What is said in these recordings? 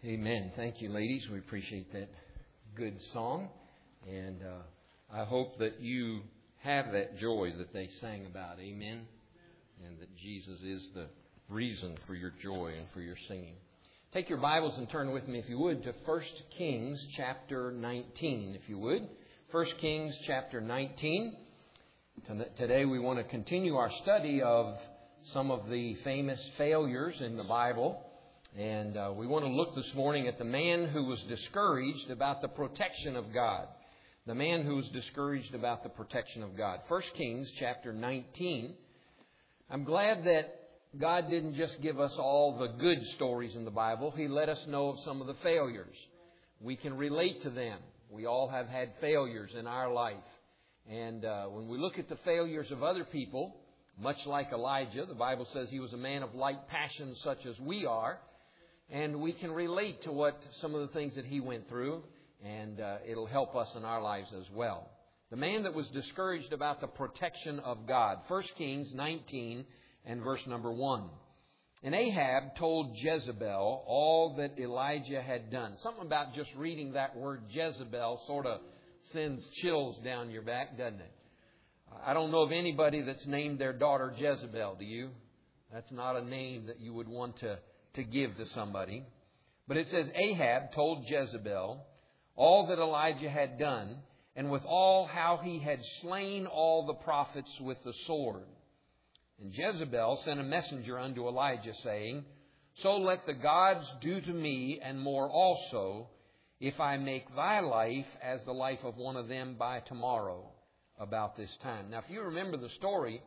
Amen. Thank you, ladies. We appreciate that good song. And I hope that you have that joy that they sang about. Amen. And that Jesus is the reason for your joy and for your singing. Take your Bibles and turn with me, if you would, to 1 Kings chapter 19, if you would. 1 Kings chapter 19. Today we want to continue our study of some of the famous failures in the Bible. And we want to look this morning at the man who was discouraged about the protection of God. The man who was discouraged about the protection of God. 1 Kings chapter 19. I'm glad that God didn't just give us all the good stories in the Bible. He let us know of some of the failures. We can relate to them. We all have had failures in our life. And when we look at the failures of other people, much like Elijah, the Bible says he was a man of light passions such as we are. And we can relate to what some of the things that he went through, and it'll help us in our lives as well. The man that was discouraged about the protection of God. 1 Kings 19 and verse number 1. And Ahab told Jezebel all that Elijah had done. Something about just reading that word Jezebel sort of sends chills down your back, doesn't it? I don't know of anybody that's named their daughter Jezebel, do you? That's not a name that you would want to give to somebody. But it says Ahab told Jezebel all that Elijah had done, and with all how he had slain all the prophets with the sword. And Jezebel sent a messenger unto Elijah, saying, So let the gods do to me, and more also, if I make thy life as the life of one of them by tomorrow about this time. Now, if you remember the story,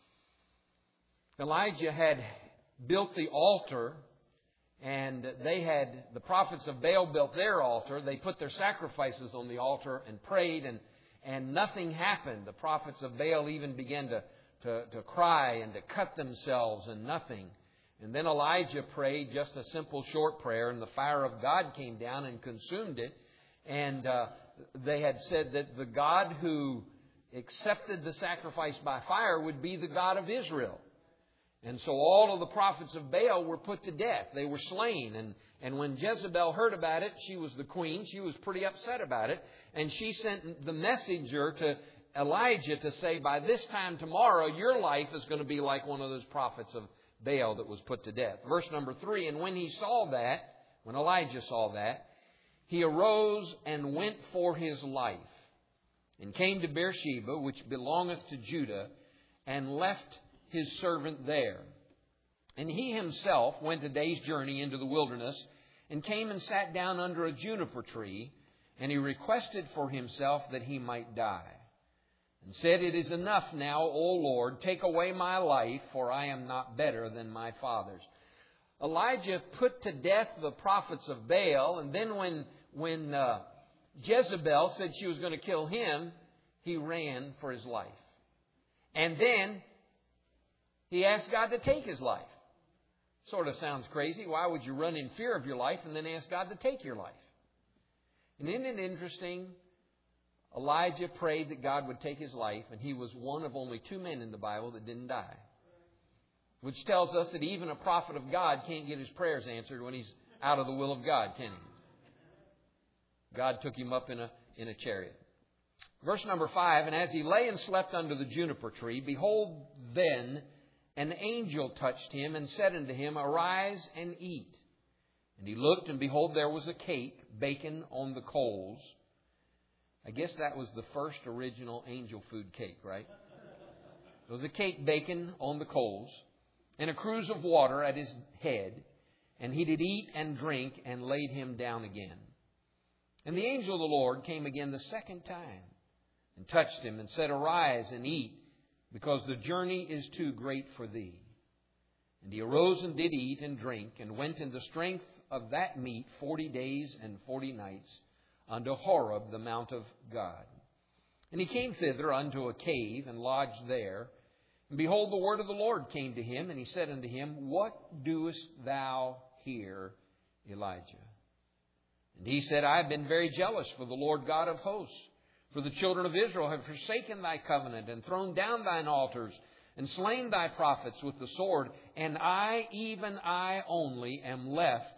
Elijah had built the altar, and the prophets of Baal built their altar. They put their sacrifices on the altar and prayed, and nothing happened. The prophets of Baal even began to cry and to cut themselves, and nothing. And then Elijah prayed just a simple short prayer, and the fire of God came down and consumed it. And they had said that the God who accepted the sacrifice by fire would be the God of Israel. And so all of the prophets of Baal were put to death. They were slain. And when Jezebel heard about it, she was the queen. She was pretty upset about it. And she sent the messenger to Elijah to say, by this time tomorrow, your life is going to be like one of those prophets of Baal that was put to death. Verse number 3, and when Elijah saw that, he arose and went for his life, and came to Beersheba, which belongeth to Judah, and left his servant there. And he himself went a day's journey into the wilderness, and came and sat down under a juniper tree, and he requested for himself that he might die, and said, It is enough now, O Lord, take away my life, for I am not better than my fathers. Elijah put to death the prophets of Baal, and then when Jezebel said she was going to kill him, he ran for his life. And then he asked God to take his life. Sort of sounds crazy. Why would you run in fear of your life and then ask God to take your life? And isn't it interesting? Elijah prayed that God would take his life, and he was one of only 2 men in the Bible that didn't die. Which tells us that even a prophet of God can't get his prayers answered when he's out of the will of God, can he? God took him up in a chariot. Verse number 5, and as he lay and slept under the juniper tree, behold, then an angel touched him and said unto him, Arise and eat. And he looked, and behold, there was a cake baken on the coals. I guess that was the first original angel food cake, right? It was a cake baken on the coals, and a cruse of water at his head. And he did eat and drink, and laid him down again. And the angel of the Lord came again the second time, and touched him, and said, Arise and eat, because the journey is too great for thee. And he arose and did eat and drink, and went in the strength of that meat 40 days and 40 nights, unto Horeb, the mount of God. And he came thither unto a cave, and lodged there. And behold, the word of the Lord came to him, and he said unto him, What doest thou here, Elijah? And he said, I have been very jealous for the Lord God of hosts. For the children of Israel have forsaken thy covenant, and thrown down thine altars, and slain thy prophets with the sword. And I, even I only, am left,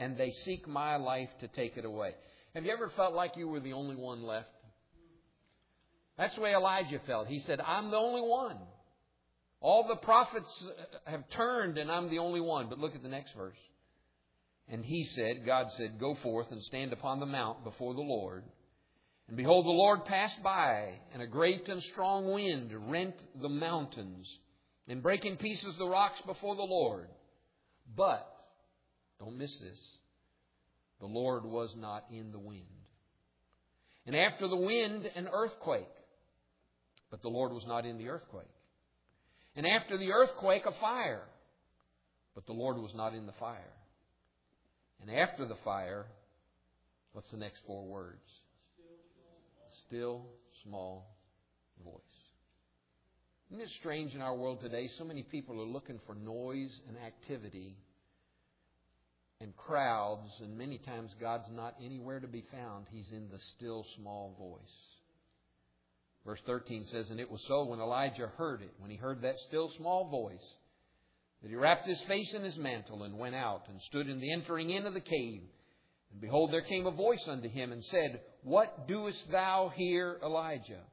and they seek my life to take it away. Have you ever felt like you were the only one left? That's the way Elijah felt. He said, I'm the only one. All the prophets have turned and I'm the only one. But look at the next verse. And he said, God said, go forth and stand upon the mount before the Lord. And behold, the Lord passed by, and a great and strong wind rent the mountains, and brake in pieces the rocks before the Lord. But, don't miss this, the Lord was not in the wind. And after the wind, an earthquake. But the Lord was not in the earthquake. And after the earthquake, a fire. But the Lord was not in the fire. And after the fire, what's the next four words? Still small voice. Isn't it strange in our world today? So many people are looking for noise and activity and crowds, and many times God's not anywhere to be found. He's in the still small voice. Verse 13 says, and it was so when Elijah heard it, when he heard that still small voice, that he wrapped his face in his mantle and went out and stood in the entering in of the cave. And behold, there came a voice unto him and said, what doest thou here, Elijah?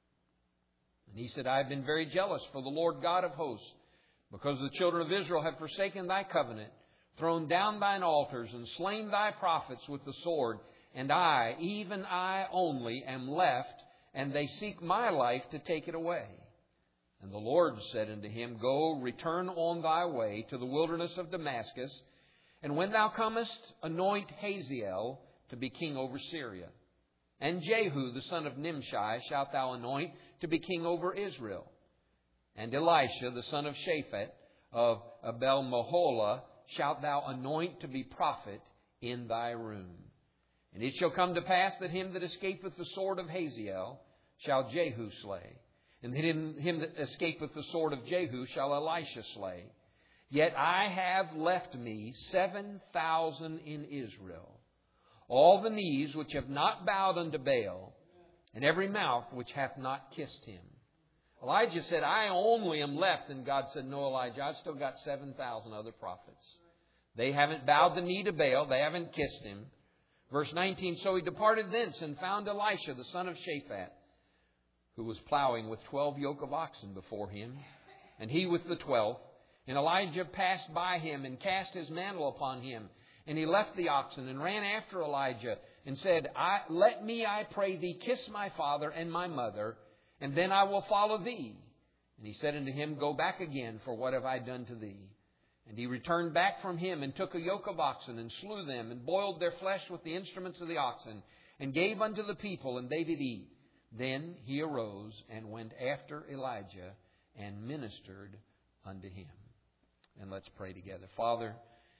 And he said, I have been very jealous for the Lord God of hosts, because the children of Israel have forsaken thy covenant, thrown down thine altars, and slain thy prophets with the sword. And I, even I only, am left, and they seek my life to take it away. And the Lord said unto him, go, return on thy way to the wilderness of Damascus, and when thou comest, anoint Hazael to be king over Syria. And Jehu, the son of Nimshi, shalt thou anoint to be king over Israel. And Elisha, the son of Shaphat of Abel-Meholah, shalt thou anoint to be prophet in thy room. And it shall come to pass that him that escapeth the sword of Hazael shall Jehu slay. And him that escapeth the sword of Jehu shall Elisha slay. Yet I have left me 7,000 in Israel, all the knees which have not bowed unto Baal, and every mouth which hath not kissed him. Elijah said, I only am left. And God said, no, Elijah, I've still got 7,000 other prophets. They haven't bowed the knee to Baal. They haven't kissed him. Verse 19, so he departed thence and found Elisha, the son of Shaphat, who was plowing with 12 yoke of oxen before him, and he with the 12th. And Elijah passed by him and cast his mantle upon him. And he left the oxen and ran after Elijah and said, let me, I pray thee, kiss my father and my mother, and then I will follow thee. And he said unto him, go back again, for what have I done to thee? And he returned back from him and took a yoke of oxen and slew them and boiled their flesh with the instruments of the oxen and gave unto the people, and they did eat. Then he arose and went after Elijah and ministered unto him. And let's pray together. Father,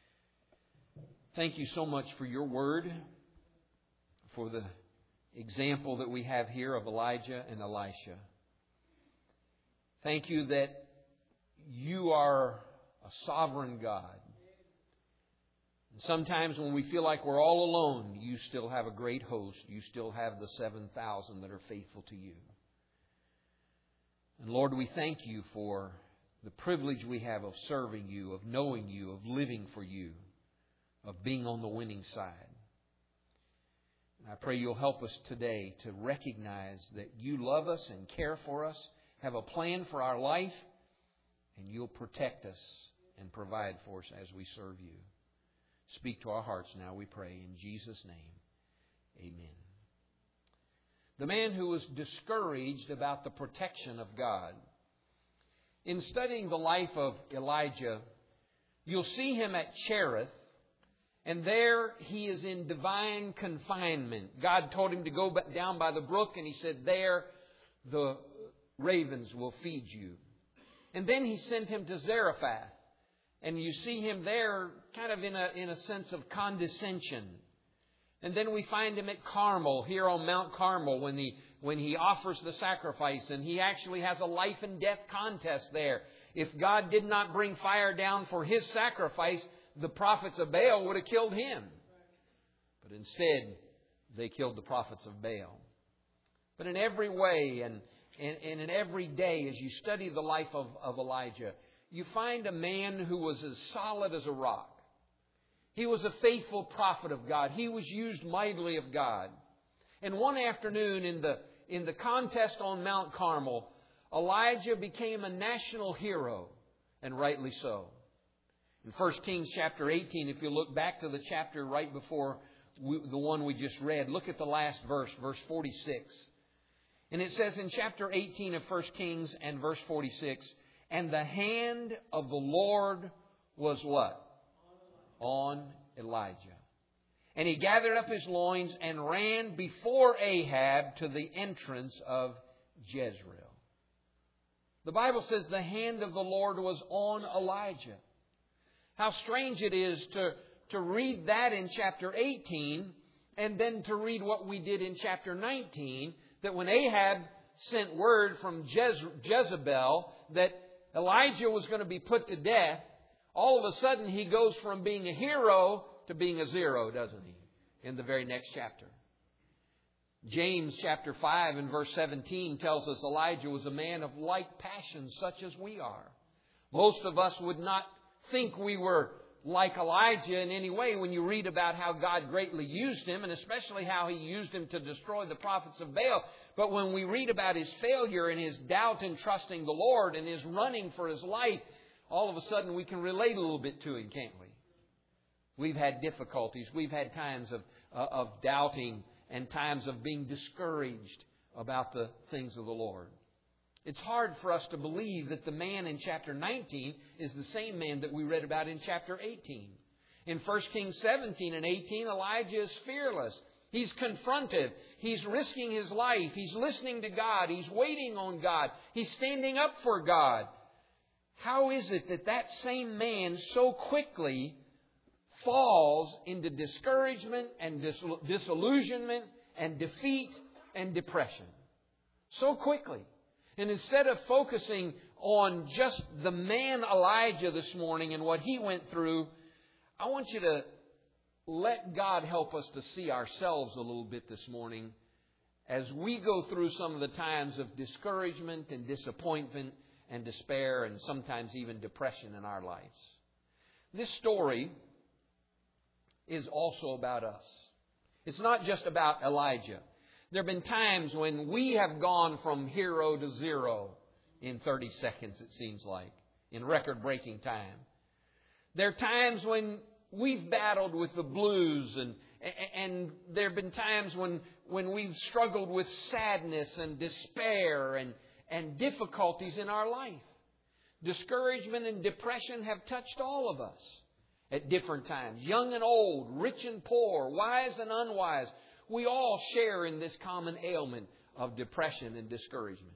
thank you so much for your word, for the example that we have here of Elijah and Elisha. Thank you that you are a sovereign God. And sometimes when we feel like we're all alone, you still have a great host. You still have the 7,000 that are faithful to you. And Lord, we thank you for the privilege we have of serving you, of knowing you, of living for you, of being on the winning side. And I pray you'll help us today to recognize that you love us and care for us, have a plan for our life, and you'll protect us and provide for us as we serve you. Speak to our hearts now, we pray, in Jesus' name. Amen. The man who was discouraged about the protection of God. In studying the life of Elijah, you'll see him at Cherith, and there he is in divine confinement. God told him to go down by the brook, and he said, there the ravens will feed you. And then he sent him to Zarephath, and you see him there kind of in a sense of condescension. And then we find him at Carmel, here on Mount Carmel, when he offers the sacrifice, and he actually has a life and death contest there. If God did not bring fire down for his sacrifice, the prophets of Baal would have killed him. But instead, they killed the prophets of Baal. But in every way and in every day, as you study the life of Elijah, you find a man who was as solid as a rock. He was a faithful prophet of God. He was used mightily of God. And one afternoon in the contest on Mount Carmel, Elijah became a national hero, and rightly so. In 1 Kings chapter 18, if you look back to the chapter right before the one we just read, look at the last verse, verse 46. And it says in chapter 18 of 1 Kings and verse 46, and the hand of the Lord was what? On Elijah. And he gathered up his loins and ran before Ahab to the entrance of Jezreel. The Bible says the hand of the Lord was on Elijah. How strange it is to read that in chapter 18 and then to read what we did in chapter 19, that when Ahab sent word from Jezebel that Elijah was going to be put to death, all of a sudden he goes from being a hero to being a zero, doesn't he? In the very next chapter. James chapter 5 and verse 17 tells us Elijah was a man of like passions such as we are. Most of us would not think we were like Elijah in any way when you read about how God greatly used him, and especially how He used him to destroy the prophets of Baal. But when we read about his failure and his doubt in trusting the Lord and his running for his life, all of a sudden we can relate a little bit to him, can't we? We've had difficulties. We've had times of doubting and times of being discouraged about the things of the Lord. It's hard for us to believe that the man in chapter 19 is the same man that we read about in chapter 18. In 1 Kings 17 and 18, Elijah is fearless. He's confrontive. He's risking his life. He's listening to God. He's waiting on God. He's standing up for God. How is it that that same man so quickly falls into discouragement and disillusionment and defeat and depression? So quickly. And instead of focusing on just the man Elijah this morning and what he went through, I want you to let God help us to see ourselves a little bit this morning as we go through some of the times of discouragement and disappointment and despair and sometimes even depression in our lives. This story is also about us. It's not just about Elijah. There have been times when we have gone from hero to zero in 30 seconds, it seems like, in record-breaking time. There are times when we've battled with the blues, and there have been times when we've struggled with sadness and despair and difficulties in our life. Discouragement and depression have touched all of us at different times. Young and old, rich and poor, wise and unwise. We all share in this common ailment of depression and discouragement.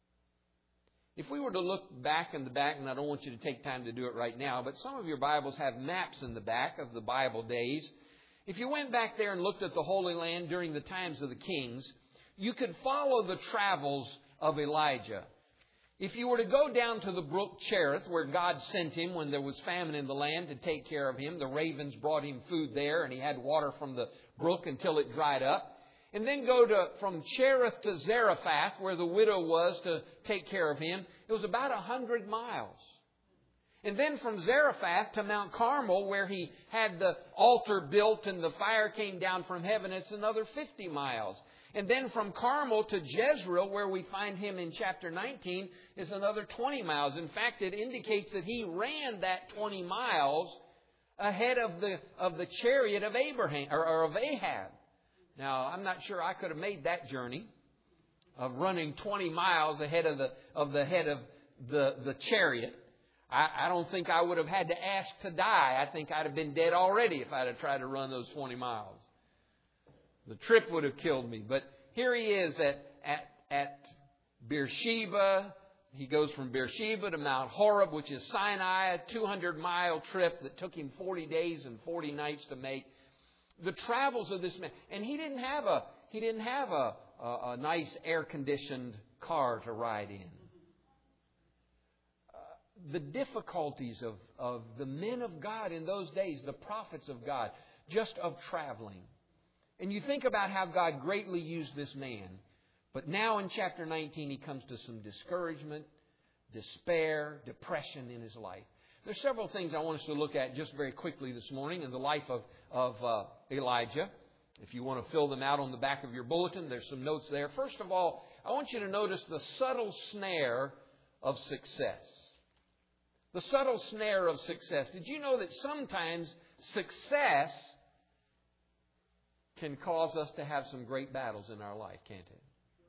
If we were to look back in the back, and I don't want you to take time to do it right now, but some of your Bibles have maps in the back of the Bible days. If you went back there and looked at the Holy Land during the times of the kings, you could follow the travels of Elijah. If you were to go down to the brook Cherith, where God sent him when there was famine in the land to take care of him, the ravens brought him food there, and he had water from the brook until it dried up. And then go from Cherith to Zarephath, where the widow was, to take care of him. It was about 100 miles. And then from Zarephath to Mount Carmel, where he had the altar built and the fire came down from heaven, it's another 50 miles. And then from Carmel to Jezreel, where we find him in chapter 19, is another 20 miles. In fact, it indicates that he ran that 20 miles ahead of the chariot of Abraham or of Ahab. Now, I'm not sure I could have made that journey of running 20 miles ahead of the chariot. I don't think I would have had to ask to die. I think I'd have been dead already if I'd have tried to run those 20 miles. The trip would have killed me. But here he is at Beersheba. He goes from Beersheba to Mount Horeb, which is Sinai, a 200-mile trip that took him 40 days and 40 nights to make. The travels of this man, and he didn't have a nice air-conditioned car to ride in. The difficulties of the men of God in those days, the prophets of God, just of traveling. And you think about how God greatly used this man. But now in chapter 19, he comes to some discouragement, despair, depression in his life. There's several things I want us to look at just very quickly this morning in the life of Elijah. If you want to fill them out on the back of your bulletin, there's some notes there. First of all, I want you to notice the subtle snare of success. The subtle snare of success. Did you know that sometimes success can cause us to have some great battles in our life, can't it?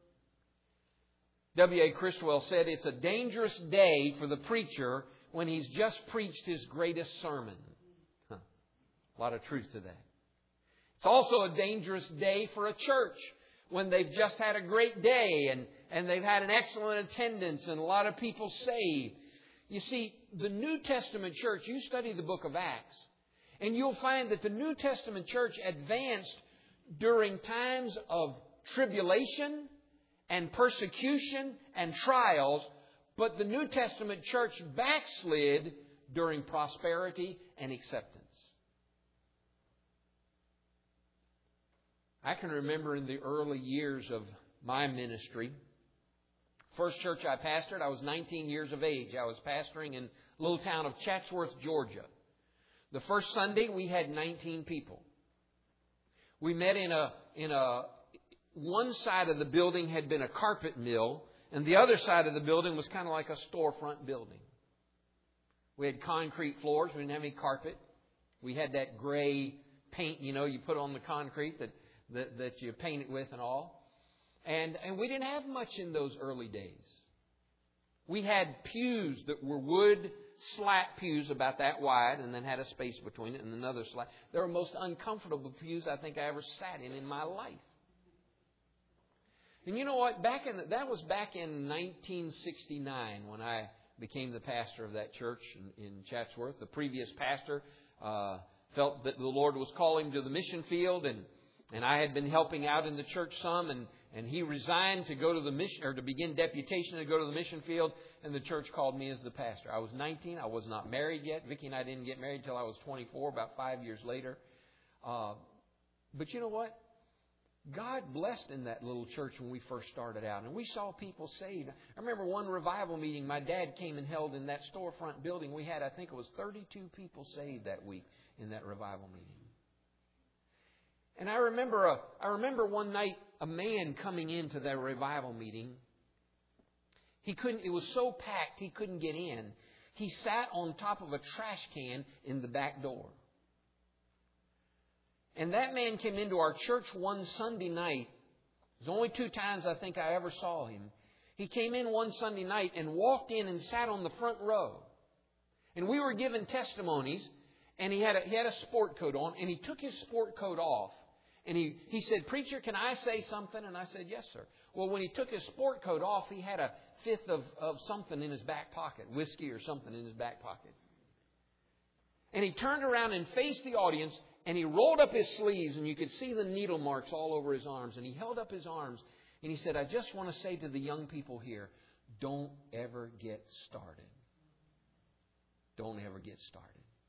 W.A. Criswell said, it's a dangerous day for the preacher when he's just preached his greatest sermon. A lot of truth to that. It's also a dangerous day for a church when they've just had a great day and they've had an excellent attendance and a lot of people saved. You see, the New Testament church, you study the book of Acts, and you'll find that the New Testament church advanced during times of tribulation and persecution and trials, but the New Testament church backslid during prosperity and acceptance. I can remember in the early years of my ministry, first church I pastored, I was 19 years of age. I was pastoring in the little town of Chatsworth, Georgia. The first Sunday, we had 19 people. We met in one side of the building had been a carpet mill, and the other side of the building was kind of like a storefront building. We had concrete floors. We didn't have any carpet. We had that gray paint, you put on the concrete that you paint it with and all. And we didn't have much in those early days. We had pews that were wood slat pews about that wide and then had a space between it and another slat. They were the most uncomfortable pews I think I ever sat in my life. And you know what? That was back in 1969 when I became the pastor of that church in Chatsworth. The previous pastor felt that the Lord was calling him to the mission field, and I had been helping out in the church some, and he resigned to go to the mission, or to begin deputation to go to the mission field, and the church called me as the pastor. I was 19. I was not married yet. Vicki and I didn't get married until I was 24, about 5 years later. But you know what? God blessed in that little church when we first started out, and we saw people saved. I remember one revival meeting my dad came and held in that storefront building. We had, I think it was 32 people saved that week in that revival meeting. And I remember one night a man coming into that revival meeting. It was so packed he couldn't get in. He sat on top of a trash can in the back door. And that man came into our church one Sunday night. It was only 2 times I think I ever saw him. He came in one Sunday night and walked in and sat on the front row. And we were given testimonies, and he had a sport coat on, and he took his sport coat off. And he said, "Preacher, can I say something?" And I said, "Yes, sir." Well, when he took his sport coat off, he had a fifth of something in his back pocket, whiskey or something in his back pocket. And he turned around and faced the audience, and he rolled up his sleeves, and you could see the needle marks all over his arms. And he held up his arms, and he said, "I just want to say to the young people here, don't ever get started. Don't ever get started."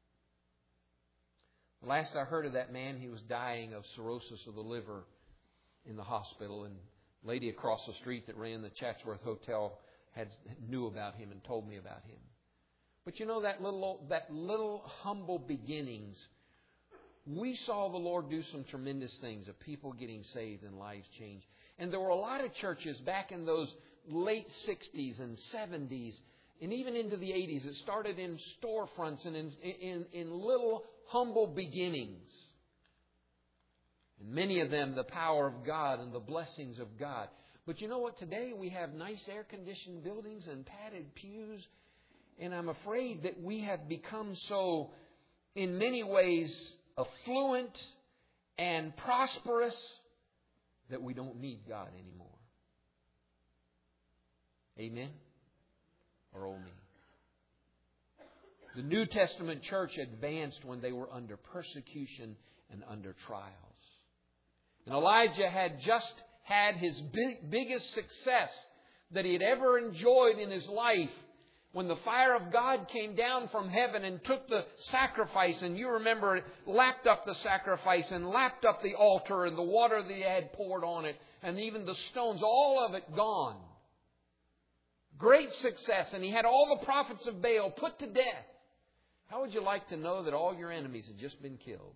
The last I heard of that man, he was dying of cirrhosis of the liver in the hospital. And a lady across the street that ran the Chatsworth Hotel knew about him and told me about him. But you know, that little humble beginnings, we saw the Lord do some tremendous things of people getting saved and lives changed. And there were a lot of churches back in those late 60s and 70s and even into the 80s. It started in storefronts and in little humble beginnings. And many of them, the power of God and the blessings of God. But you know what? Today we have nice air-conditioned buildings and padded pews. And I'm afraid that we have become so, in many ways, affluent and prosperous that we don't need God anymore. Amen? Or oh me. The New Testament church advanced when they were under persecution and under trials. And Elijah had just had his biggest success that he had ever enjoyed in his life when the fire of God came down from heaven and took the sacrifice, and you remember it, lapped up the sacrifice and lapped up the altar and the water that he had poured on it and even the stones, all of it gone. Great success. And he had all the prophets of Baal put to death. How would you like to know that all your enemies had just been killed?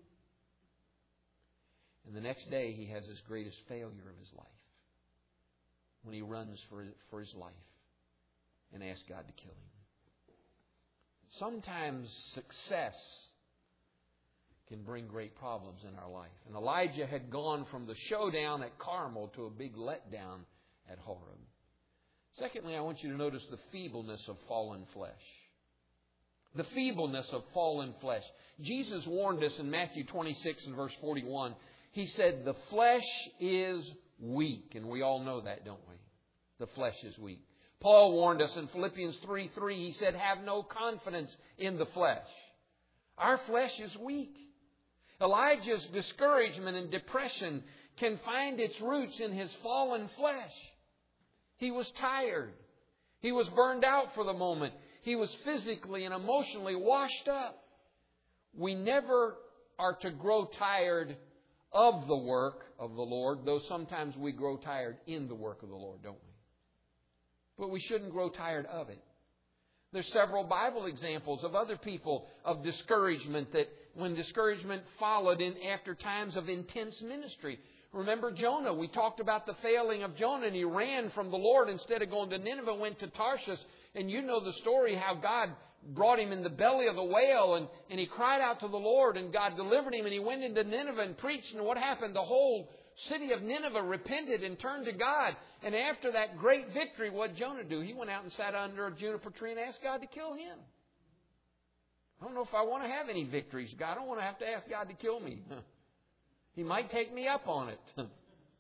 And the next day he has his greatest failure of his life, when he runs for his life and asks God to kill him. Sometimes success can bring great problems in our life. And Elijah had gone from the showdown at Carmel to a big letdown at Horeb. Secondly, I want you to notice the feebleness of fallen flesh. The feebleness of fallen flesh. Jesus warned us in Matthew 26 and verse 41. He said, the flesh is weak. And we all know that, don't we? The flesh is weak. Paul warned us in Philippians 3:3. He said, have no confidence in the flesh. Our flesh is weak. Elijah's discouragement and depression can find its roots in his fallen flesh. He was tired. He was burned out for the moment. He was physically and emotionally washed up. We never are to grow tired of the work of the Lord, though sometimes we grow tired in the work of the Lord, don't we? But we shouldn't grow tired of it. There's several Bible examples of other people of discouragement, that when discouragement followed in after times of intense ministry. Remember Jonah. We talked about the failing of Jonah, and he ran from the Lord. Instead of going to Nineveh, went to Tarshish. And you know the story, how God brought him in the belly of the whale, and he cried out to the Lord, and God delivered him, and he went into Nineveh and preached. And what happened? The whole city of Nineveh repented and turned to God. And after that great victory, what did Jonah do? He went out and sat under a juniper tree and asked God to kill him. I don't know if I want to have any victories, God. I don't want to have to ask God to kill me. He might take me up on it. But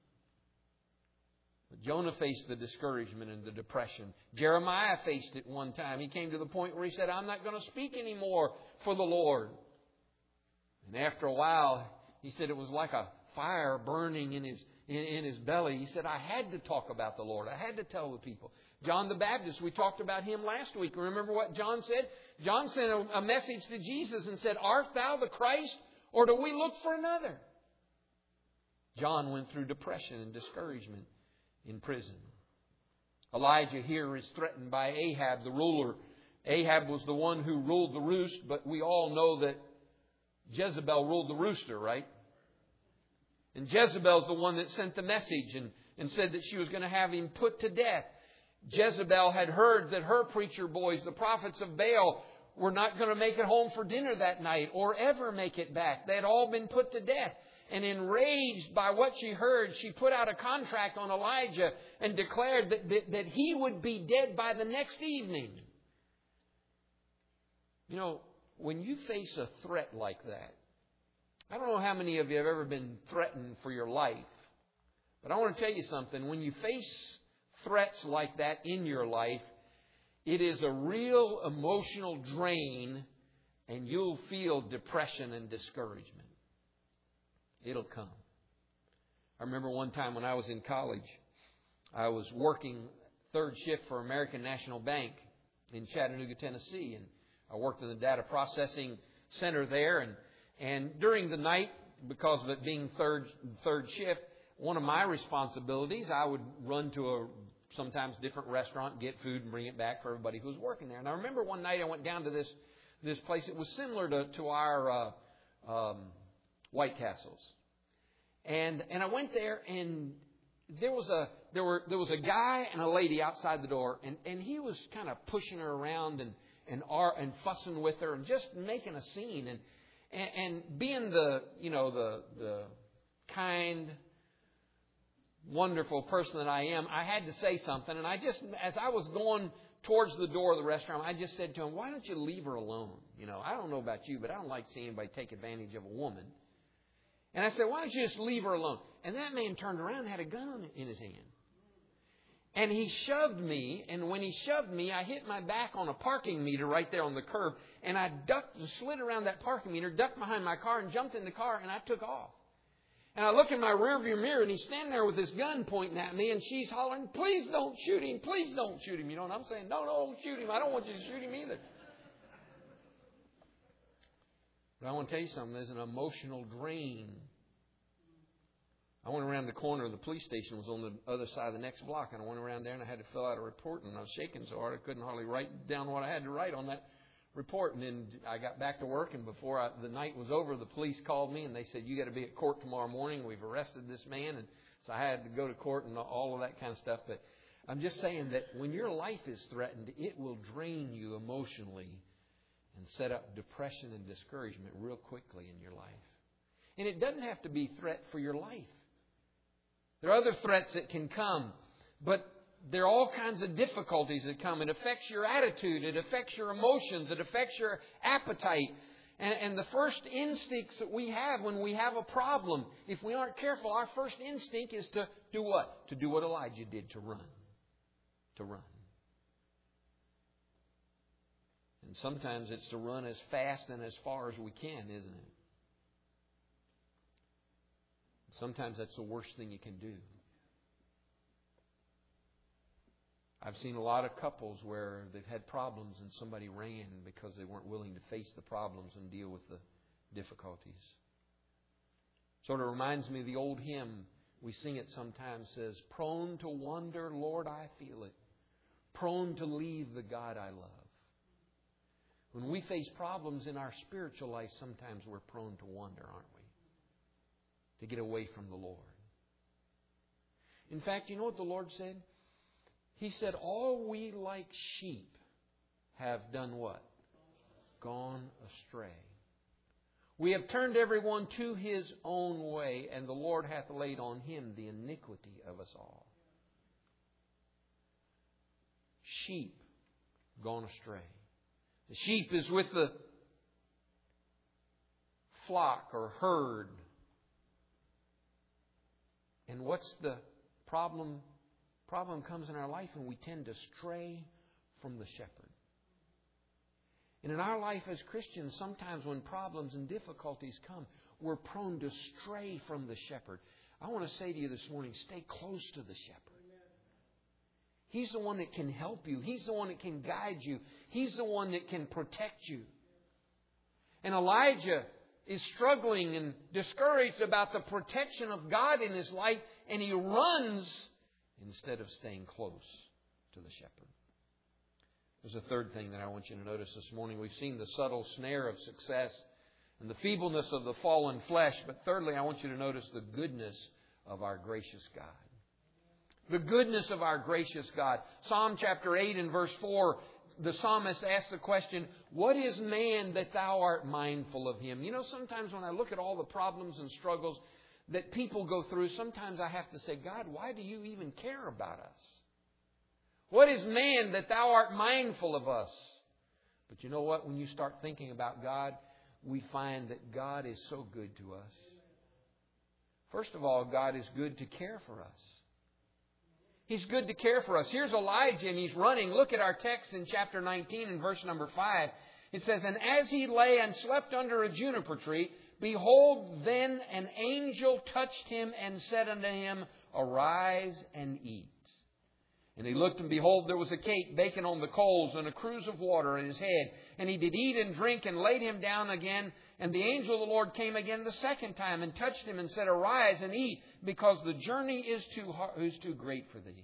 Jonah faced the discouragement and the depression. Jeremiah faced it one time. He came to the point where he said, I'm not going to speak anymore for the Lord. And after a while, he said it was like a fire burning in his belly. He said, I had to talk about the Lord. I had to tell the people. John the Baptist, we talked about him last week. Remember what John said? John sent a message to Jesus and said, art thou the Christ, or do we look for another? John went through depression and discouragement in prison. Elijah here is threatened by Ahab, the ruler. Ahab was the one who ruled the roost, but we all know that Jezebel ruled the rooster, right? And Jezebel's the one that sent the message and said that she was going to have him put to death. Jezebel had heard that her preacher boys, the prophets of Baal, were not going to make it home for dinner that night or ever make it back. They had all been put to death. And enraged by what she heard, she put out a contract on Elijah and declared that he would be dead by the next evening. You know, when you face a threat like that, I don't know how many of you have ever been threatened for your life, but I want to tell you something. When you face threats like that in your life, it is a real emotional drain, and you'll feel depression and discouragement. It'll come. I remember one time when I was in college, I was working third shift for American National Bank in Chattanooga, Tennessee, and I worked in the data processing center there. And during the night, because of it being third shift, one of my responsibilities, I would run to a sometimes different restaurant, get food, and bring it back for everybody who was working there. And I remember one night I went down to this place. It was similar to our White Castles, and I went there, and there was a guy and a lady outside the door, and he was kind of pushing her around and fussing with her and just making a scene, and being the kind, wonderful person that I am, I had to say something. And as I was going towards the door of the restaurant, I just said to him, why don't you leave her alone? I don't know about you, but I don't like seeing anybody take advantage of a woman. And I said, why don't you just leave her alone? And that man turned around and had a gun in his hand. And he shoved me, and when he shoved me, I hit my back on a parking meter right there on the curb. And I ducked and slid around that parking meter, ducked behind my car, and jumped in the car, and I took off. And I look in my rearview mirror, and he's standing there with his gun pointing at me, and she's hollering, please don't shoot him, please don't shoot him. You know, and I'm saying, no, don't shoot him. I don't want you to shoot him either. But I want to tell you something. There's an emotional drain. I went around the corner of the police station. It was on the other side of the next block. And I went around there and I had to fill out a report. And I was shaking so hard I couldn't hardly write down what I had to write on that reporting. And I got back to work, and before the night was over, the police called me and they said, "You got to be at court tomorrow morning. We've arrested this man." And so I had to go to court and all of that kind of stuff. But I'm just saying that when your life is threatened, it will drain you emotionally and set up depression and discouragement real quickly in your life. And it doesn't have to be a threat for your life. There are other threats that can come, but there are all kinds of difficulties that come. It affects your attitude. It affects your emotions. It affects your appetite. And the first instincts that we have when we have a problem, if we aren't careful, our first instinct is to do what? To do what Elijah did, to run. To run. And sometimes it's to run as fast and as far as we can, isn't it? Sometimes that's the worst thing you can do. I've seen a lot of couples where they've had problems and somebody ran because they weren't willing to face the problems and deal with the difficulties. Sort of reminds me of the old hymn. We sing it sometimes. Says, "Prone to wander, Lord, I feel it. Prone to leave the God I love." When we face problems in our spiritual life, sometimes we're prone to wander, aren't we? To get away from the Lord. In fact, you know what the Lord said? He said, all we like sheep have done what? Gone astray. We have turned everyone to his own way, and the Lord hath laid on him the iniquity of us all. Sheep gone astray. The sheep is with the flock or herd. And what's the problem? Problem comes in our life and we tend to stray from the shepherd. And in our life as Christians, sometimes when problems and difficulties come, we're prone to stray from the shepherd. I want to say to you this morning, stay close to the shepherd. He's the one that can help you. He's the one that can guide you. He's the one that can protect you. And Elijah is struggling and discouraged about the protection of God in his life, and he runs instead of staying close to the shepherd. There's a third thing that I want you to notice this morning. We've seen the subtle snare of success and the feebleness of the fallen flesh, but thirdly, I want you to notice the goodness of our gracious God. The goodness of our gracious God. Psalm chapter 8 and verse 4, the psalmist asks the question, what is man that thou art mindful of him? You know, sometimes when I look at all the problems and struggles that people go through, sometimes I have to say, God, why do you even care about us? What is man that thou art mindful of us? But you know what? When you start thinking about God, we find that God is so good to us. First of all, God is good to care for us. He's good to care for us. Here's Elijah and he's running. Look at our text in chapter 19 and verse number 5. It says, and as he lay and slept under a juniper tree, behold, then an angel touched him and said unto him, arise and eat. And he looked, and behold, there was a cake baking on the coals, and a cruse of water in his head. And he did eat and drink, and laid him down again. And the angel of the Lord came again the second time, and touched him, and said, arise and eat, because the journey is too great for thee.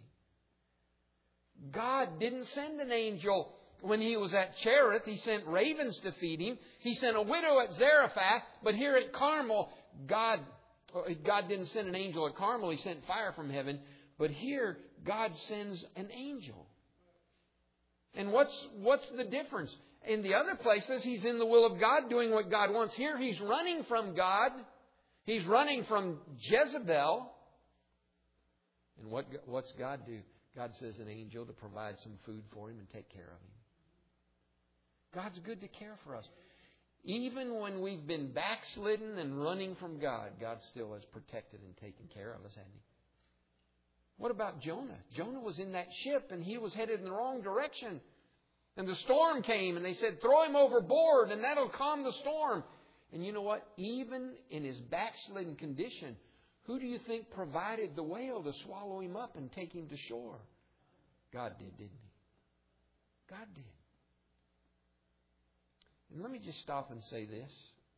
God didn't send an angel when he was at Cherith. He sent ravens to feed him. He sent a widow at Zarephath. But here at Carmel, God didn't send an angel at Carmel. He sent fire from heaven. But here, God sends an angel. And what's the difference? In the other places, he's in the will of God, doing what God wants. Here, he's running from God. He's running from Jezebel. And what's God do? God sends an angel to provide some food for him and take care of him. God's good to care for us. Even when we've been backslidden and running from God, God still has protected and taken care of us, hasn't he? What about Jonah? Jonah was in that ship and he was headed in the wrong direction. And the storm came and they said, throw him overboard and that'll calm the storm. And you know what? Even in his backslidden condition, who do you think provided the whale to swallow him up and take him to shore? God did, didn't he? God did. And let me just stop and say this.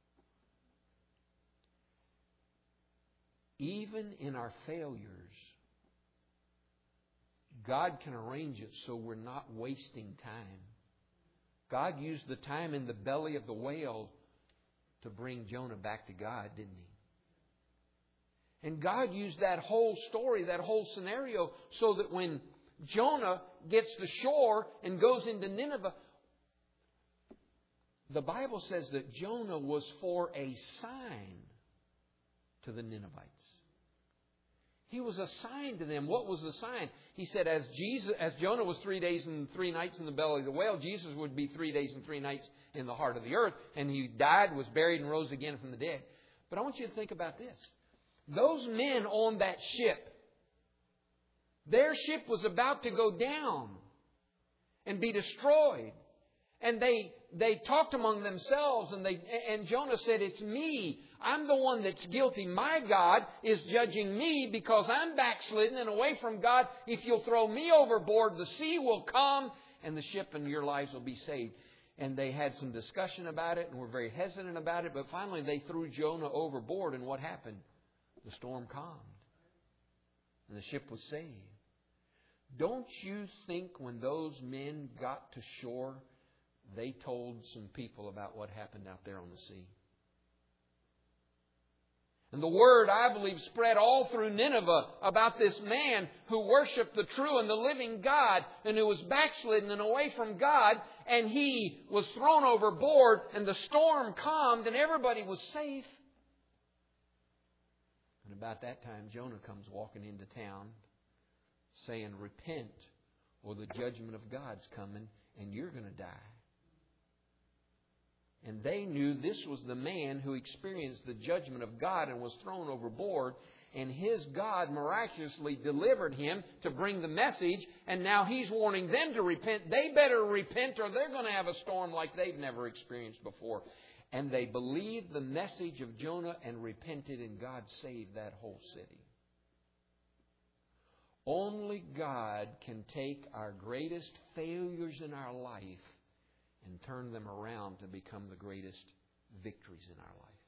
Even in our failures, God can arrange it so we're not wasting time God used the time in the belly of the whale to bring Jonah back to God, didn't He? And God used that whole story, that whole scenario, so that when Jonah gets to shore and goes into Nineveh, the Bible says that Jonah was for a sign to the Ninevites. He was a sign to them. What was the sign? He said, as Jonah was 3 days and 3 nights in the belly of the whale, Jesus would be 3 days and 3 nights in the heart of the earth. And He died, was buried, and rose again from the dead. But I want you to think about this. Those men on that ship, their ship was about to go down and be destroyed. And they talked among themselves, and Jonah said, "It's me. I'm the one that's guilty. My God is judging me because I'm backslidden and away from God. If you'll throw me overboard, the sea will come and the ship and your lives will be saved." And they had some discussion about it and were very hesitant about it. But finally they threw Jonah overboard, and what happened? The storm calmed and the ship was saved. Don't you think when those men got to shore, they told some people about what happened out there on the sea? And the word, I believe, spread all through Nineveh about this man who worshiped the true and the living God and who was backslidden and away from God. And he was thrown overboard and the storm calmed and everybody was safe. And about that time, Jonah comes walking into town saying, "Repent, or the judgment of God's coming and you're going to die." And they knew this was the man who experienced the judgment of God and was thrown overboard. And his God miraculously delivered him to bring the message. And now He's warning them to repent. They better repent or they're going to have a storm like they've never experienced before. And they believed the message of Jonah and repented, and God saved that whole city. Only God can take our greatest failures in our life and turn them around to become the greatest victories in our life.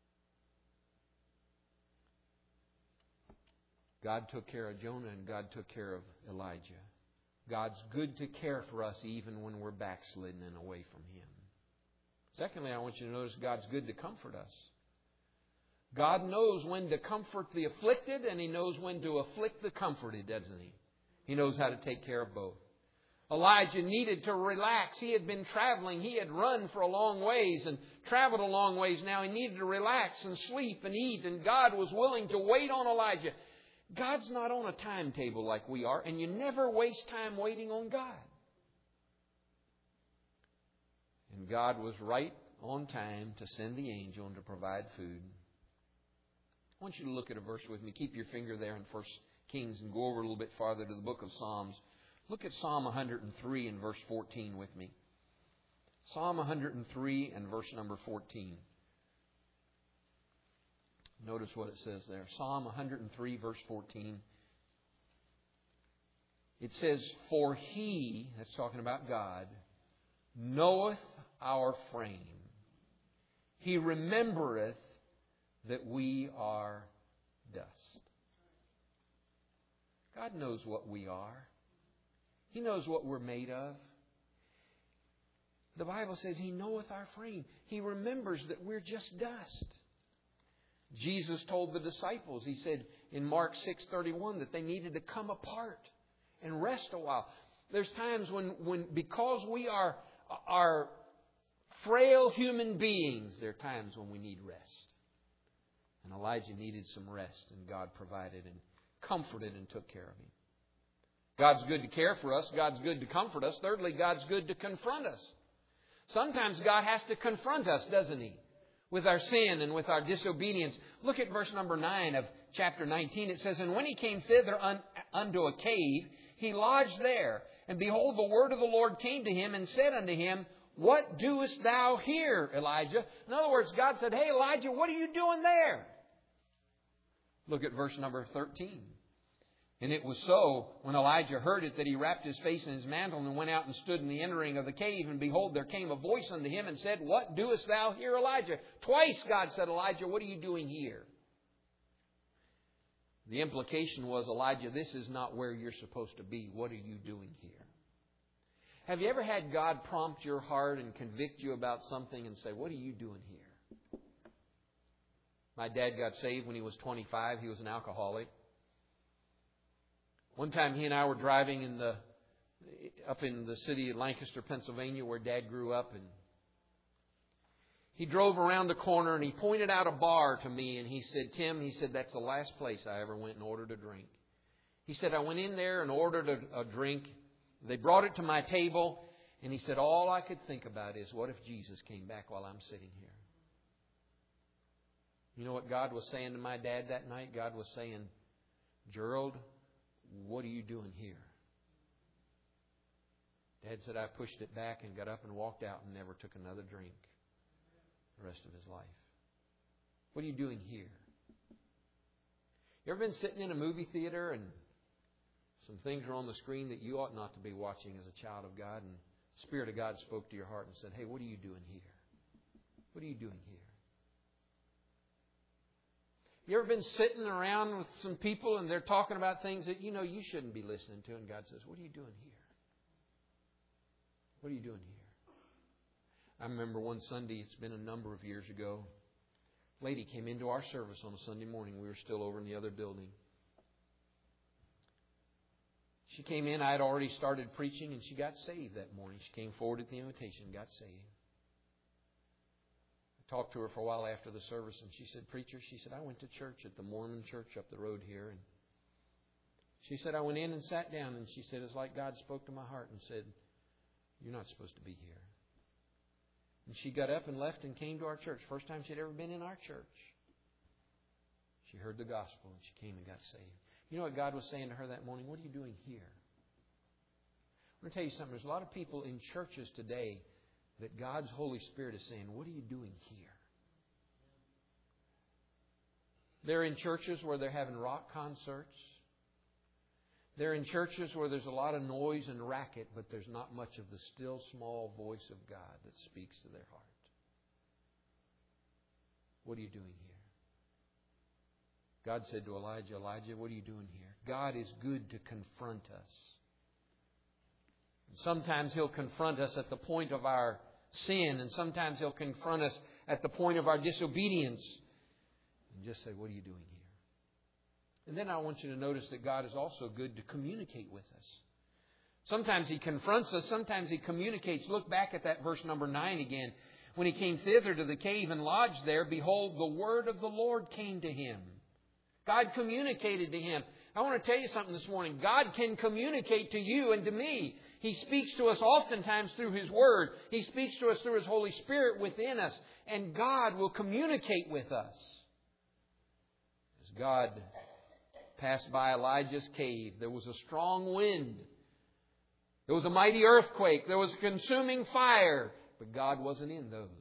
God took care of Jonah and God took care of Elijah. God's good to care for us even when we're backslidden and away from Him. Secondly, I want you to notice God's good to comfort us. God knows when to comfort the afflicted and He knows when to afflict the comforted, doesn't He? He knows how to take care of both. Elijah needed to relax. He had been traveling. He had run for a long ways and traveled a long ways. Now he needed to relax and sleep and eat. And God was willing to wait on Elijah. God's not on a timetable like we are. And you never waste time waiting on God. And God was right on time to send the angel and to provide food. I want you to look at a verse with me. Keep your finger there in 1 Kings and go over a little bit farther to the book of Psalms. Look at Psalm 103 and verse 14 with me. Psalm 103 and verse number 14. Notice what it says there. Psalm 103 verse 14. It says, "For He," that's talking about God, "knoweth our frame. He remembereth that we are dust." God knows what we are. He knows what we're made of. The Bible says He knoweth our frame. He remembers that we're just dust. Jesus told the disciples, He said in Mark 6:31, that they needed to come apart and rest a while. There's times when because we are frail human beings, there are times when we need rest. And Elijah needed some rest, and God provided and comforted and took care of him. God's good to care for us. God's good to comfort us. Thirdly, God's good to confront us. Sometimes God has to confront us, doesn't He? With our sin and with our disobedience. Look at verse number 9 of chapter 19. It says, "And when he came thither unto a cave, he lodged there. And behold, the word of the Lord came to him and said unto him, What doest thou here, Elijah?" In other words, God said, "Hey, Elijah, what are you doing there?" Look at verse number 13. "And it was so, when Elijah heard it, that he wrapped his face in his mantle and went out and stood in the entering of the cave. And behold, there came a voice unto him and said, What doest thou here, Elijah?" Twice God said, "Elijah, what are you doing here?" The implication was, "Elijah, this is not where you're supposed to be. What are you doing here?" Have you ever had God prompt your heart and convict you about something and say, what are you doing here? My dad got saved when he was 25. He was an alcoholic. One time he and I were driving up in the city of Lancaster, Pennsylvania, where Dad grew up, and he drove around the corner and he pointed out a bar to me and he said, Tim, he said, that's the last place I ever went and ordered a drink. He said, I went in there and ordered a drink. They brought it to my table and he said, all I could think about is, what if Jesus came back while I'm sitting here? You know what God was saying to my dad that night? God was saying, Gerald, what are you doing here? Dad said, I pushed it back and got up and walked out and never took another drink the rest of his life. What are you doing here? You ever been sitting in a movie theater and some things are on the screen that you ought not to be watching as a child of God, and the Spirit of God spoke to your heart and said, hey, what are you doing here? What are you doing here? You ever been sitting around with some people and they're talking about things that you know you shouldn't be listening to, and God says, what are you doing here? What are you doing here? I remember one Sunday, it's been a number of years ago, a lady came into our service on a Sunday morning. We were still over in the other building. She came in, I had already started preaching, and she got saved that morning. She came forward at the invitation and got saved. I talked to her for a while after the service, and she said, Preacher, she said, I went to church at the Mormon church up the road here. And she said, I went in and sat down, and she said, it's like God spoke to my heart and said, you're not supposed to be here. And she got up and left and came to our church. First time she'd ever been in our church. She heard the gospel and she came and got saved. You know what God was saying to her that morning? What are you doing here? I'm going to tell you something. There's a lot of people in churches today that God's Holy Spirit is saying, what are you doing here? They're in churches where they're having rock concerts. They're in churches where there's a lot of noise and racket, but there's not much of the still small voice of God that speaks to their heart. What are you doing here? God said to Elijah, Elijah, what are you doing here? God is good to confront us. And sometimes He'll confront us at the point of our sin, and sometimes He'll confront us at the point of our disobedience. And just say, what are you doing here? And then I want you to notice that God is also good to communicate with us. Sometimes He confronts us. Sometimes He communicates. Look back at that verse number 9 again. When he came thither to the cave and lodged there, behold, the word of the Lord came to him. God communicated to him. I want to tell you something this morning. God can communicate to you and to me. He speaks to us oftentimes through His Word. He speaks to us through His Holy Spirit within us. And God will communicate with us. As God passed by Elijah's cave, there was a strong wind. There was a mighty earthquake. There was a consuming fire. But God wasn't in those.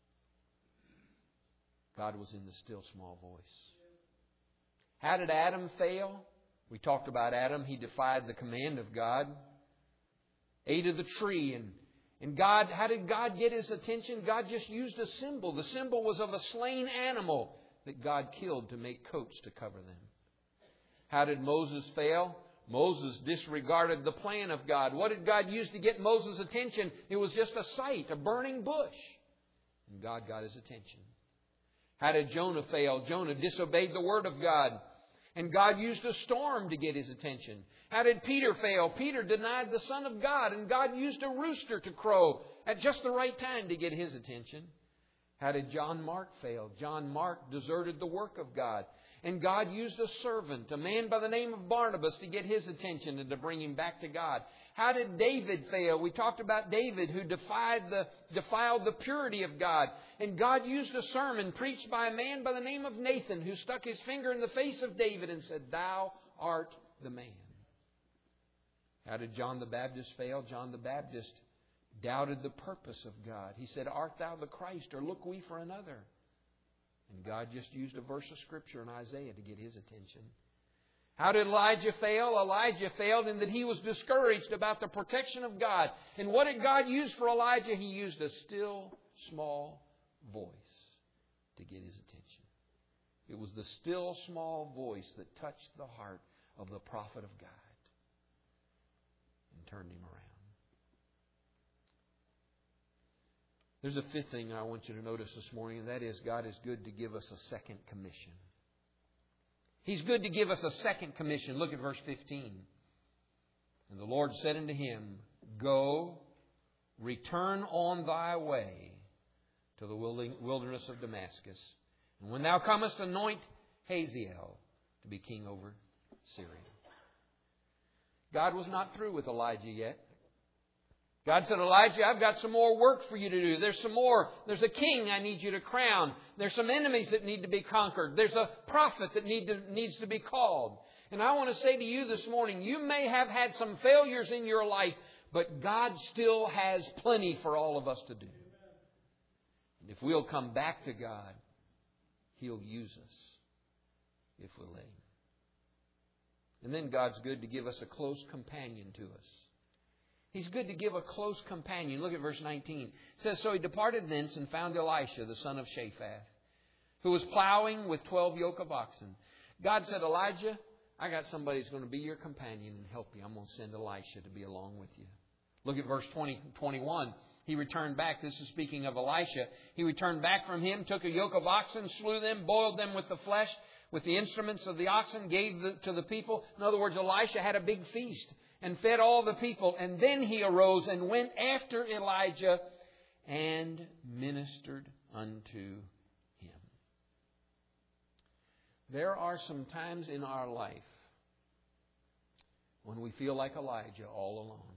God was in the still small voice. How did Adam fail? We talked about Adam. He defied the command of God. Ate of the tree. And God, how did God get his attention? God just used a symbol. The symbol was of a slain animal that God killed to make coats to cover them. How did Moses fail? Moses disregarded the plan of God. What did God use to get Moses' attention? It was just a sight, a burning bush. And God got his attention. How did Jonah fail? Jonah disobeyed the word of God. And God used a storm to get his attention. How did Peter fail? Peter denied the Son of God. And God used a rooster to crow at just the right time to get his attention. How did John Mark fail? John Mark deserted the work of God. And God used a servant, a man by the name of Barnabas, to get his attention and to bring him back to God. How did David fail? We talked about David who defiled the purity of God. And God used a sermon preached by a man by the name of Nathan who stuck his finger in the face of David and said, "Thou art the man." How did John the Baptist fail? John the Baptist doubted the purpose of God. He said, "Art thou the Christ, or look we for another?" And God just used a verse of Scripture in Isaiah to get his attention. How did Elijah fail? Elijah failed in that he was discouraged about the protection of God. And what did God use for Elijah? He used a still, small voice to get his attention. It was the still, small voice that touched the heart of the prophet of God and turned him around. There's a fifth thing I want you to notice this morning, and that is God is good to give us a second commission. He's good to give us a second commission. Look at verse 15. And the Lord said unto him, Go, return on thy way to the wilderness of Damascus. And when thou comest, anoint Hazael to be king over Syria. God was not through with Elijah yet. God said, Elijah, I've got some more work for you to do. There's some more. There's a king I need you to crown. There's some enemies that need to be conquered. There's a prophet that needs to be called. And I want to say to you this morning, you may have had some failures in your life, but God still has plenty for all of us to do. And if we'll come back to God, He'll use us if we'll let Him. And then God's good to give us a close companion to us. He's good to give a close companion. Look at verse 19. It says, So he departed thence and found Elisha, the son of Shaphat, who was plowing with 12 yoke of oxen. God said, Elijah, I got somebody who's going to be your companion and help you. I'm going to send Elisha to be along with you. Look at verse 21. He returned back. This is speaking of Elisha. He returned back from him, took a yoke of oxen, slew them, boiled them with the flesh, with the instruments of the oxen, gave to the people. In other words, Elisha had a big feast and fed all the people. And then he arose and went after Elijah and ministered unto him. There are some times in our life when we feel like Elijah all alone.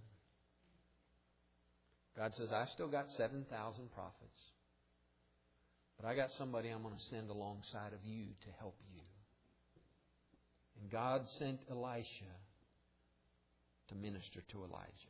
God says, I've still got 7,000 prophets. But I got somebody I'm going to send alongside of you to help you. And God sent Elisha to minister to Elijah.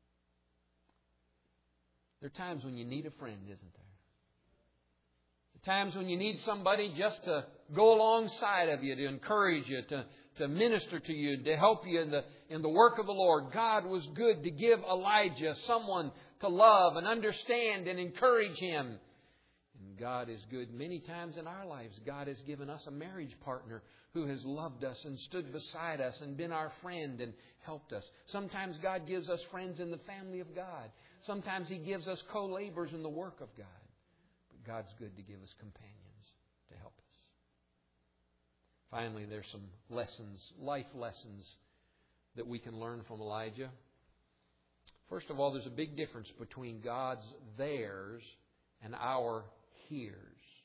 There are times when you need a friend, isn't there? There are times when you need somebody just to go alongside of you, to encourage you, to minister to you, to help you in the work of the Lord. God was good to give Elijah someone to love and understand and encourage him. And God is good many times in our lives. God has given us a marriage partner who has loved us and stood beside us and been our friend and helped us. Sometimes God gives us friends in the family of God. Sometimes He gives us co-laborers in the work of God. But God's good to give us companions to help us. Finally, there's some lessons, life lessons, that we can learn from Elijah. First of all, there's a big difference between God's theirs and our here's.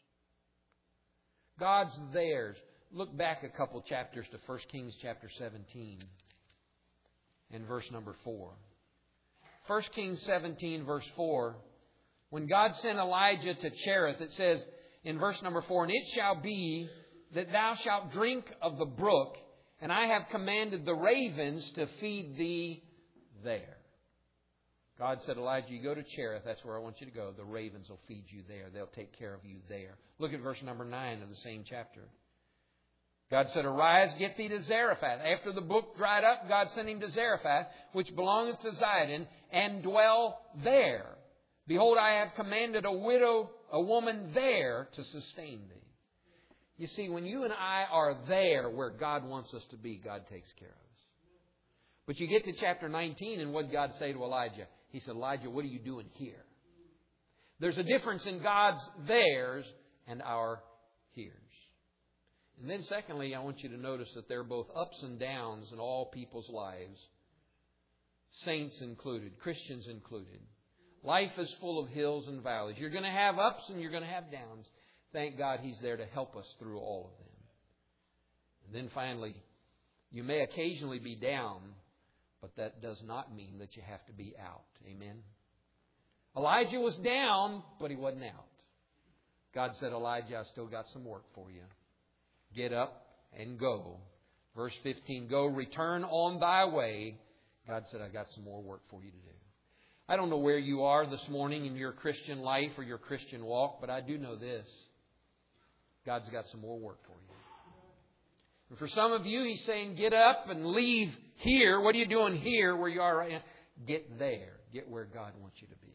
God's theirs. Look back a couple chapters to 1 Kings chapter 17 and verse number 4. 1 Kings 17 verse 4. When God sent Elijah to Cherith, it says in verse number 4, And it shall be that thou shalt drink of the brook, and I have commanded the ravens to feed thee there. God said, Elijah, you go to Cherith. That's where I want you to go. The ravens will feed you there. They'll take care of you there. Look at verse number 9 of the same chapter. God said, Arise, get thee to Zarephath. After the brook dried up, God sent him to Zarephath, which belongeth to Zidon, and dwell there. Behold, I have commanded a widow, a woman there to sustain thee. You see, when you and I are there where God wants us to be, God takes care of us. But you get to chapter 19, and what did God say to Elijah? He said, Elijah, what are you doing here? There's a difference in God's theirs and our here's. And then secondly, I want you to notice that there are both ups and downs in all people's lives. Saints included, Christians included. Life is full of hills and valleys. You're going to have ups and you're going to have downs. Thank God He's there to help us through all of them. And then finally, you may occasionally be down, but that does not mean that you have to be out. Amen? Elijah was down, but he wasn't out. God said, Elijah, I've still got some work for you. Get up and go. Verse 15, Go, return on thy way. God said, I got some more work for you to do. I don't know where you are this morning in your Christian life or your Christian walk, but I do know this. God's got some more work for you. And for some of you, He's saying, get up and leave here. What are you doing here where you are right now? Get there. Get where God wants you to be.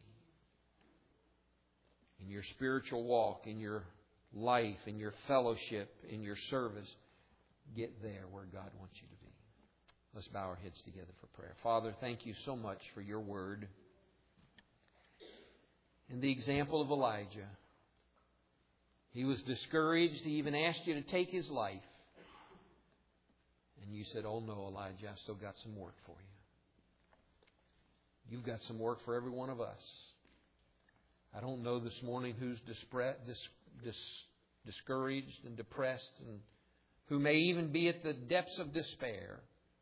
In your spiritual walk, in your life, in your fellowship, in your service, get there where God wants you to be. Let's bow our heads together for prayer. Father, thank you so much for your word. in the example of Elijah. He was discouraged. He even asked you to take his life. And you said, "Oh no, Elijah, I've still got some work for you." You've got some work for every one of us. I don't know this morning who's discouraged and depressed, and who may even be at the depths of despair.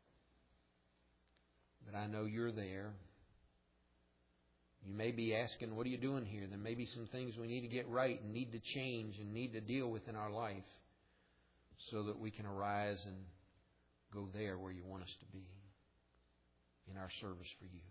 But I know you're there. You may be asking, "What are you doing here?" There may be some things we need to get right and need to change and need to deal with in our life so that we can arise and go there where you want us to be in our service for you.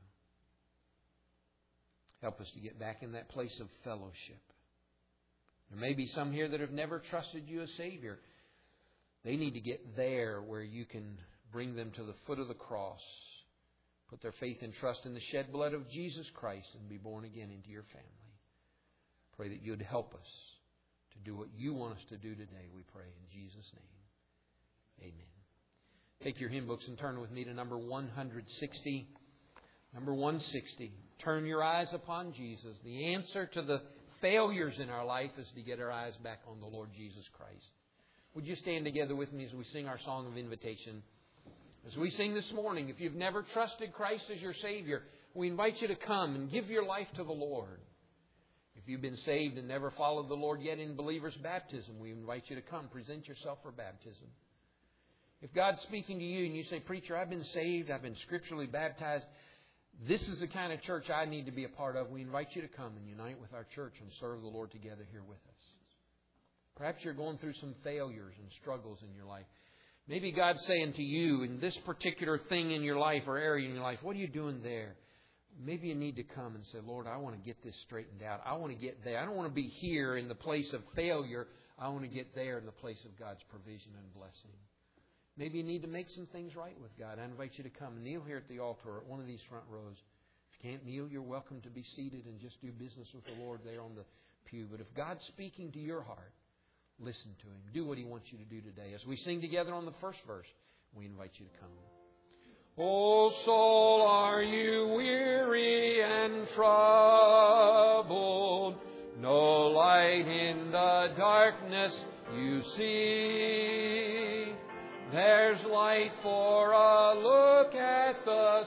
Help us to get back in that place of fellowship. There may be some here that have never trusted you as Savior. They need to get there where you can bring them to the foot of the cross, put their faith and trust in the shed blood of Jesus Christ, and be born again into your family. Pray that you'd help us to do what you want us to do today, we pray in Jesus' name. Amen. Take your hymn books and turn with me to number 160. Number 160. Turn your eyes upon Jesus. The answer to the failures in our life is to get our eyes back on the Lord Jesus Christ. Would you stand together with me as we sing our song of invitation? As we sing this morning, if you've never trusted Christ as your Savior, we invite you to come and give your life to the Lord. If you've been saved and never followed the Lord yet in believer's baptism, we invite you to come, present yourself for baptism. If God's speaking to you and you say, "Preacher, I've been saved, I've been scripturally baptized, this is the kind of church I need to be a part of," we invite you to come and unite with our church and serve the Lord together here with us. Perhaps you're going through some failures and struggles in your life. Maybe God's saying to you in this particular thing in your life or area in your life, "What are you doing there?" Maybe you need to come and say, "Lord, I want to get this straightened out. I want to get there. I don't want to be here in the place of failure. I want to get there in the place of God's provision and blessing." Maybe you need to make some things right with God. I invite you to come and kneel here at the altar or at one of these front rows. If you can't kneel, you're welcome to be seated and just do business with the Lord there on the pew. But if God's speaking to your heart, listen to Him. Do what He wants you to do today. As we sing together on the first verse, we invite you to come. "O soul, are you weary and troubled? No light in the darkness you see. There's light for a look at the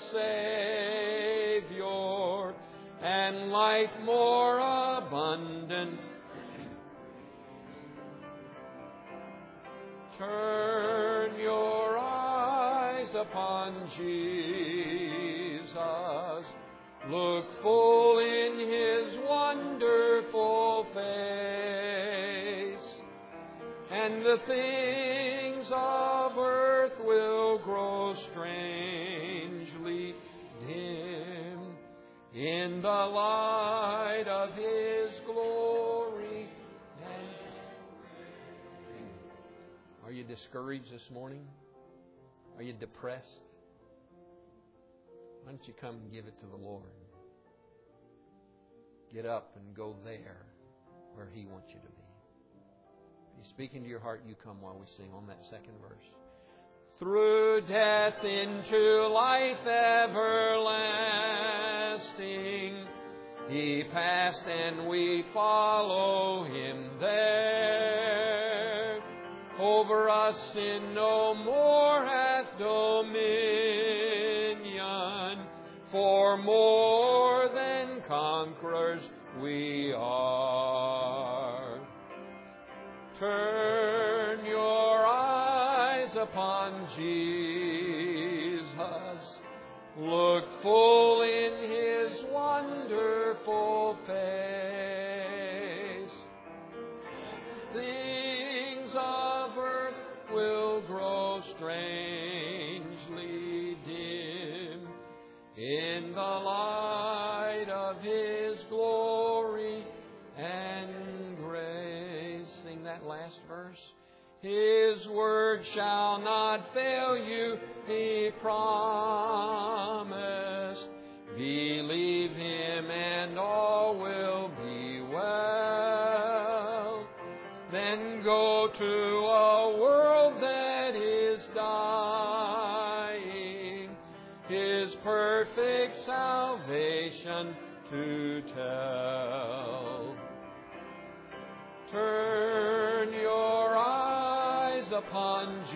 Savior, and life more abundant. Turn your eyes upon Jesus. Look full in His wonderful face, and the things of earth will grow strangely dim in the light of His glory. Are you discouraged this morning? Are you depressed? Why don't you come and give it to the Lord? Get up and go there where He wants you to be. If He's speaking to your heart, you come while we sing on that second verse. Through death into life everlasting, He passed and we follow Him there. Over us sin no more hath dominion, for more than conquerors we are. Turn your eyes upon Jesus. Look full in His wonderful face. Things of earth will grow strangely dim in the light of His glory and grace. Sing that last verse. His word shall not fail you, He promised. Believe Him and all will be well. Then go to a world that is dying, His perfect salvation to tell. Turn your eyes upon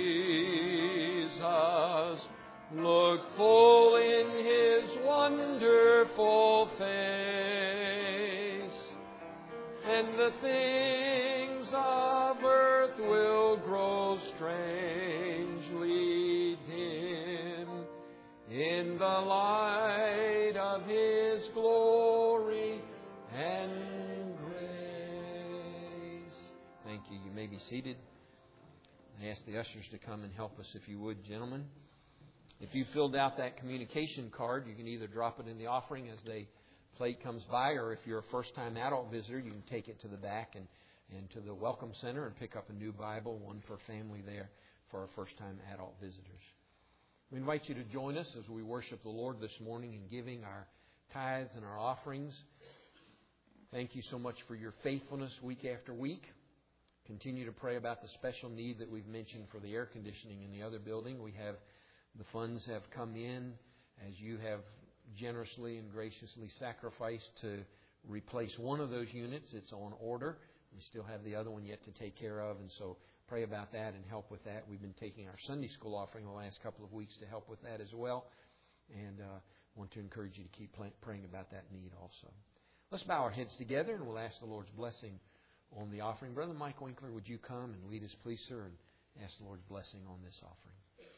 Jesus. Look full in His wonderful face, and the things of earth will grow strangely dim in the light of His glory and grace. Thank you. You may be seated. I ask the ushers to come and help us, if you would, gentlemen. If you filled out that communication card, you can either drop it in the offering as the plate comes by, or if you're a first-time adult visitor, you can take it to the back and to the Welcome Center and pick up a new Bible, one per family there for our first-time adult visitors. We invite you to join us as we worship the Lord this morning in giving our tithes and our offerings. Thank you so much for your faithfulness week after week. Continue to pray about the special need that we've mentioned for the air conditioning in the other building. The funds have come in as you have generously and graciously sacrificed to replace one of those units. It's on order. We still have the other one yet to take care of, and so pray about that and help with that. We've been taking our Sunday school offering the last couple of weeks to help with that as well, and want to encourage you to keep praying about that need also. Let's bow our heads together, and we'll ask the Lord's blessing on the offering. Brother Mike Winkler, would you come and lead us, please, sir, and ask the Lord's blessing on this offering.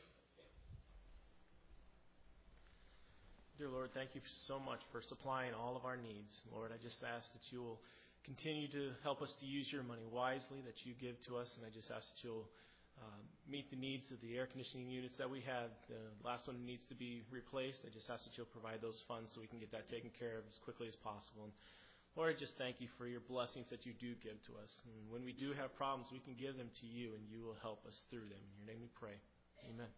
Dear Lord, thank you so much for supplying all of our needs. Lord, I just ask that you will continue to help us to use your money wisely that you give to us, and I just ask that you'll meet the needs of the air conditioning units that we have. The last one needs to be replaced. I just ask that you'll provide those funds so we can get that taken care of as quickly as possible. And Lord, I just thank you for your blessings that you do give to us. And when we do have problems, we can give them to you, and you will help us through them. In your name we pray. Amen.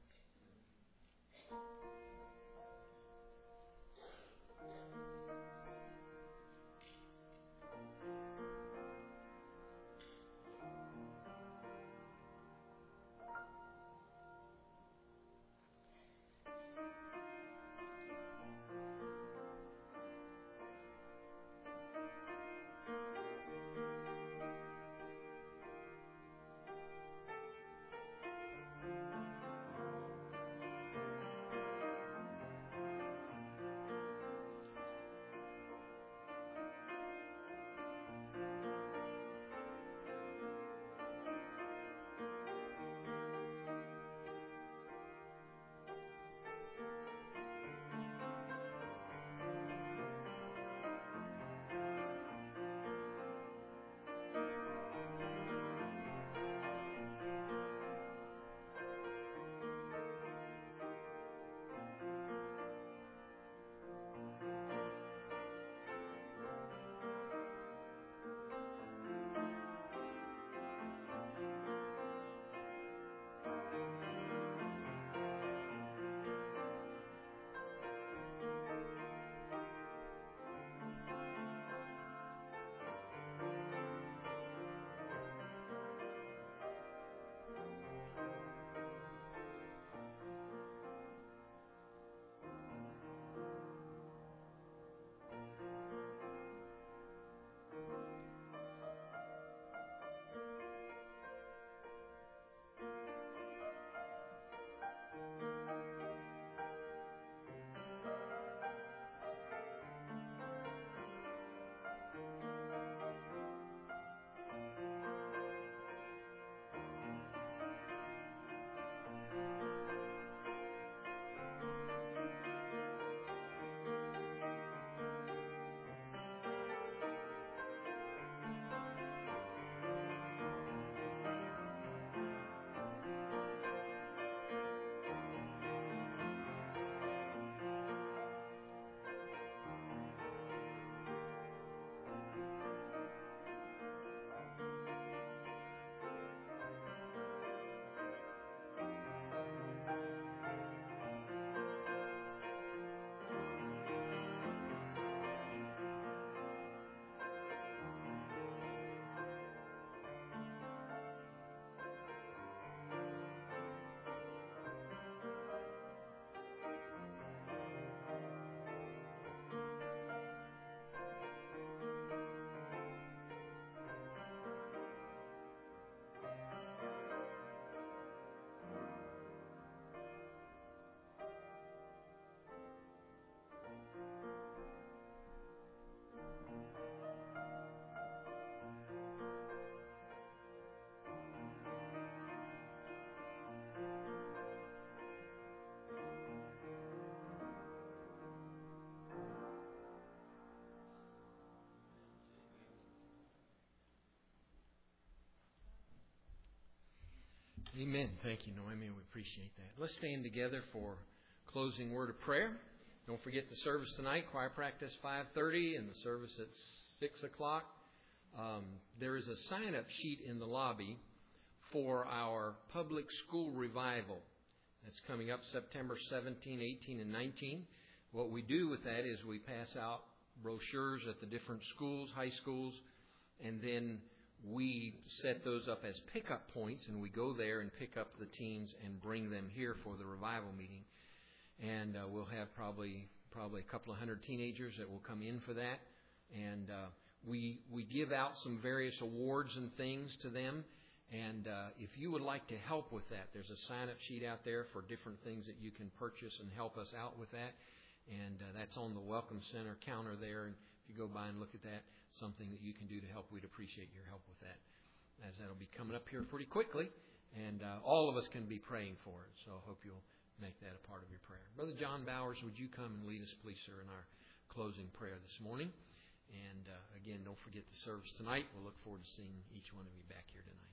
Amen. Thank you, Noemi. We appreciate that. Let's stand together for closing word of prayer. Don't forget the service tonight, choir practice 5:30 and the service at 6 o'clock. There is a sign-up sheet in the lobby for our public school revival. That's coming up September 17, 18, and 19. What we do with that is we pass out brochures at the different schools, high schools, and then we set those up as pickup points, and we go there and pick up the teens and bring them here for the revival meeting. And we'll have probably a couple of hundred teenagers that will come in for that. And we give out some various awards and things to them. And if you would like to help with that, there's a sign-up sheet out there for different things that you can purchase and help us out with that. And that's on the Welcome Center counter there. And if you go by and look at that, something that you can do to help, we'd appreciate your help with that, as that'll be coming up here pretty quickly. And all of us can be praying for it. So I hope you'll make that a part of your prayer. Brother John Bowers, would you come and lead us, please, sir, in our closing prayer this morning? And again, don't forget the service tonight. We'll look forward to seeing each one of you back here tonight.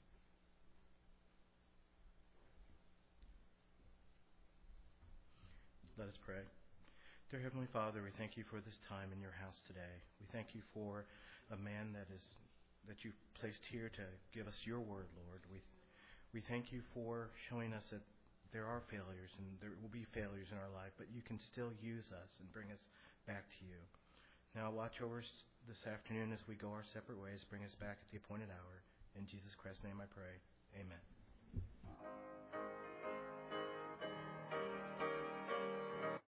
Let us pray. Dear Heavenly Father, we thank you for this time in your house today. We thank you for a man that you've placed here to give us your word, Lord. We thank you for showing us that there are failures and there will be failures in our life, but you can still use us and bring us back to you. Now watch over us this afternoon as we go our separate ways. Bring us back at the appointed hour. In Jesus Christ's name I pray.